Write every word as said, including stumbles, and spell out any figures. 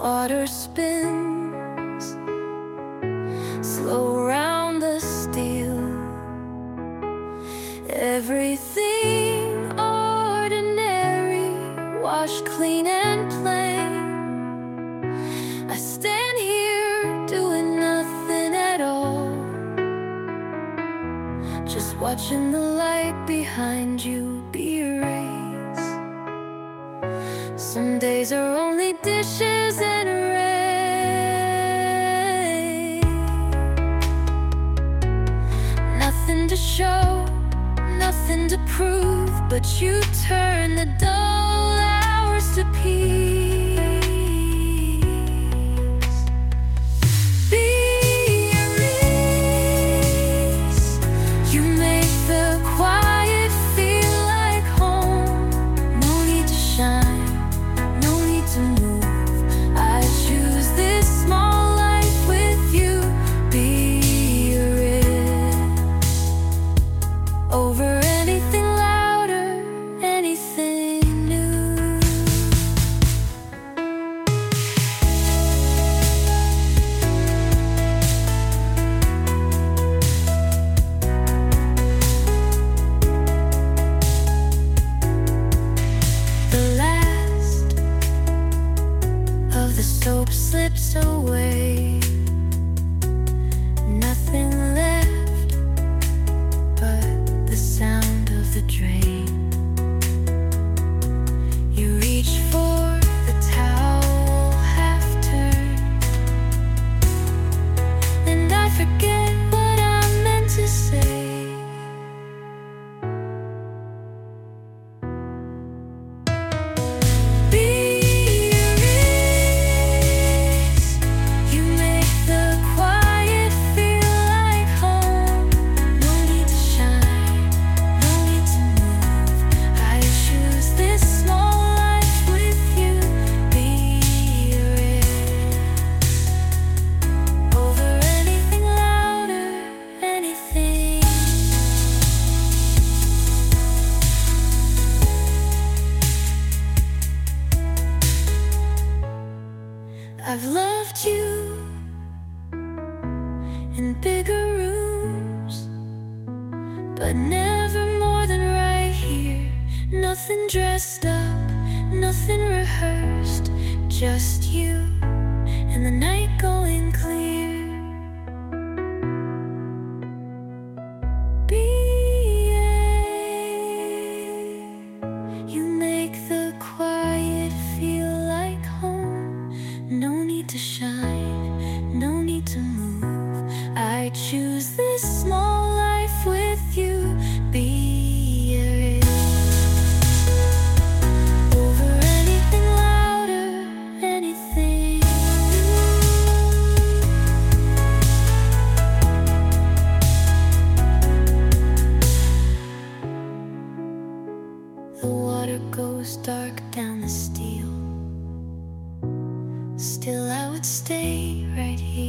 water spins slow round the steel. Everything ordinary, washed clean and plain. I stand here doing nothing at all, just watching the light behind you be erased. Some days are only dishes and rain. Nothing to show, nothing to prove, but you turn the dull hours to peace. Be at ease. You make the quiet feel like home. No need to shine, no need to move. I choose this small life with you. Be over anything louder, anything new. The last of the soap slips away. Nothing left but the sound of the drain. You reach for the towel, half turned, and I forget what I meant to say. Be at ease. You make the quiet feel like home. No need to shine, no need to move. I choose this small life with you. Be erased. Over anything louder, anything. I've loved you in bigger rooms, but never more than right here. Nothing dressed up, nothing rehearsed, just you and the night going clear. Be You make the quiet feel like home. No need to shine, no need to move. I choose this small life with you. Be erased. Over anything louder, anything new. The water goes dark down the steel. Still I would stay right here.